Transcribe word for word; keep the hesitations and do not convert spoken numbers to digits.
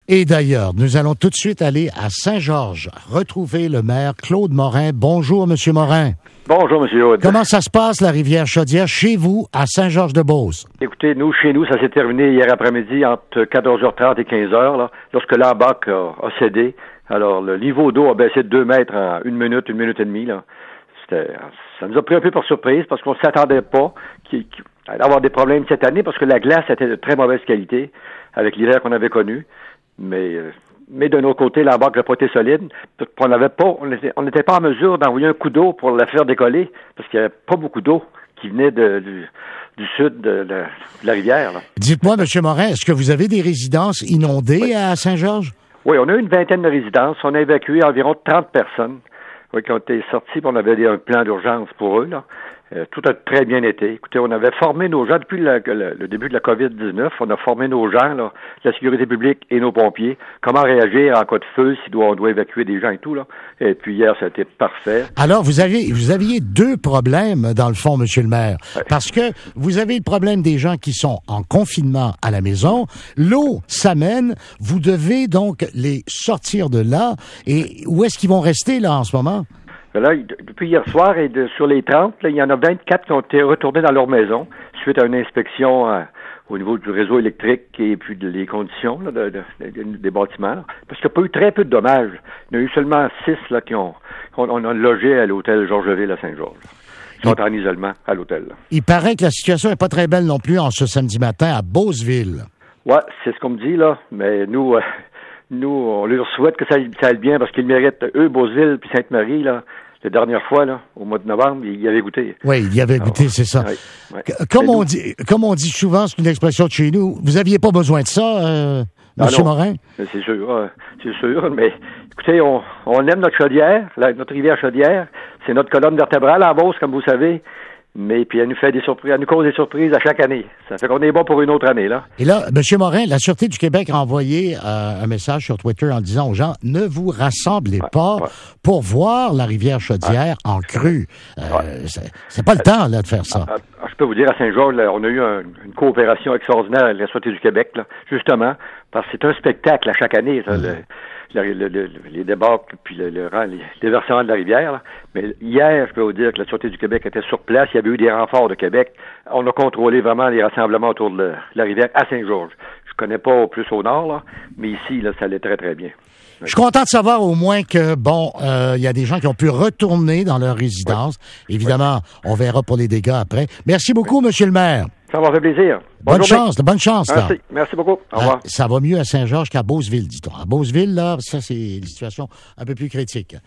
Et d'ailleurs, nous allons tout de suite aller à Saint-Georges, retrouver le maire Claude Morin. Bonjour, Monsieur Morin. Bonjour, M. Aude. Comment ça se passe, la rivière Chaudière, chez vous, à Saint-Georges-de-Beauce? Écoutez, nous, chez nous, ça s'est terminé hier après-midi entre quatorze heures trente et quinze heures, là, lorsque l'Ambac a, a cédé. Alors, le niveau d'eau a baissé de deux mètres en une minute, une minute et demie, là. C'était, ça nous a pris un peu par surprise parce qu'on ne s'attendait pas qu'il, qu'il allait avoir des problèmes cette année parce que la glace était de très mauvaise qualité avec l'hiver qu'on avait connu. Mais, euh, mais de notre côté, l'embarque n'a pas été solide. On n'avait pas, on n'était on n'était pas en mesure d'envoyer un coup d'eau pour la faire décoller parce qu'il n'y avait pas beaucoup d'eau qui venait de, du, du sud de, de, de la rivière, là. Dites-moi, M. Morin, est-ce que vous avez des résidences inondées oui. à Saint-Georges? Oui, on a eu une vingtaine de résidences. On a évacué environ trente personnes oui, qui ont été sorties. Puis on avait un plan d'urgence pour eux, là. Euh, tout a très bien été. Écoutez, on avait formé nos gens depuis le, le, le début de la covid dix-neuf. On a formé nos gens, là, la sécurité publique et nos pompiers, comment réagir en cas de feu si on doit évacuer des gens et tout, là. Et puis hier, ça a été parfait. Alors, vous aviez, vous aviez deux problèmes, dans le fond, Monsieur le maire. Ouais. Parce que vous avez le problème des gens qui sont en confinement à la maison. L'eau s'amène. Vous devez donc les sortir de là. Et où est-ce qu'ils vont rester, là, en ce moment? Là, depuis hier soir, et de, sur les trente, là, il y en a vingt-quatre qui ont été retournés dans leur maison suite à une inspection euh, au niveau du réseau électrique et puis des conditions là, de, de, de, des bâtiments. Là. Parce qu'il n'y a pas eu très peu de dommages. Il y en a eu seulement six là, qui ont qu'on on a logé à l'hôtel Georgeville à Saint-Georges. Ils sont en isolement à l'hôtel. Là. Il paraît que la situation n'est pas très belle non plus en ce samedi matin à Beauceville. Oui, c'est ce qu'on me dit, là. Mais nous... Euh, Nous, on leur souhaite que ça, ça aille bien parce qu'ils méritent, eux, Beauceville puis Sainte-Marie, là, la dernière fois, là, au mois de novembre, ils y avaient goûté. Oui, ils y avaient goûté, Alors, c'est ça. Oui, oui. Comme, on nous, dit, comme on dit souvent, c'est une expression de chez nous, vous aviez pas besoin de ça, euh, M. Morin? C'est sûr, euh, c'est sûr, mais écoutez, on, on aime notre chaudière, la, notre rivière Chaudière, c'est notre colonne vertébrale en Beauce, comme vous savez. Mais puis elle nous fait des surprises, elle nous cause des surprises à chaque année. Ça fait qu'on est bon pour une autre année, là. Et là, M. Morin, la Sûreté du Québec a envoyé euh, un message sur Twitter en disant aux gens, ne vous rassemblez ouais, pas ouais. pour voir la rivière Chaudière ouais. en crue. Euh, ouais. c'est, c'est pas le temps, là, de faire ça. Ah, ah, je peux vous dire, à Saint-Georges, là, on a eu un, une coopération extraordinaire avec la Sûreté du Québec, là, justement, parce que c'est un spectacle à chaque année, ça, mmh. le, Le, le, le, les débarques puis le, le, les déversements de la rivière. Là. Mais hier, je peux vous dire que la Sûreté du Québec était sur place. Il y avait eu des renforts de Québec. On a contrôlé vraiment les rassemblements autour de, le, de la rivière à Saint-Georges. Je connais pas plus au nord, là, mais ici, là, ça allait très, très bien. Je suis content de savoir au moins que, bon, il euh, y a des gens qui ont pu retourner dans leur résidence. Oui. Évidemment, oui. on verra pour les dégâts après. Merci beaucoup, oui. Monsieur le maire. Ça m'a fait plaisir. Bonne, bonne chance, de bonne chance, là. Merci, merci beaucoup. Au revoir. Euh, ça va mieux à Saint-Georges qu'à Beauceville, dit-on. À Beauceville, là, ça, c'est une situation un peu plus critique.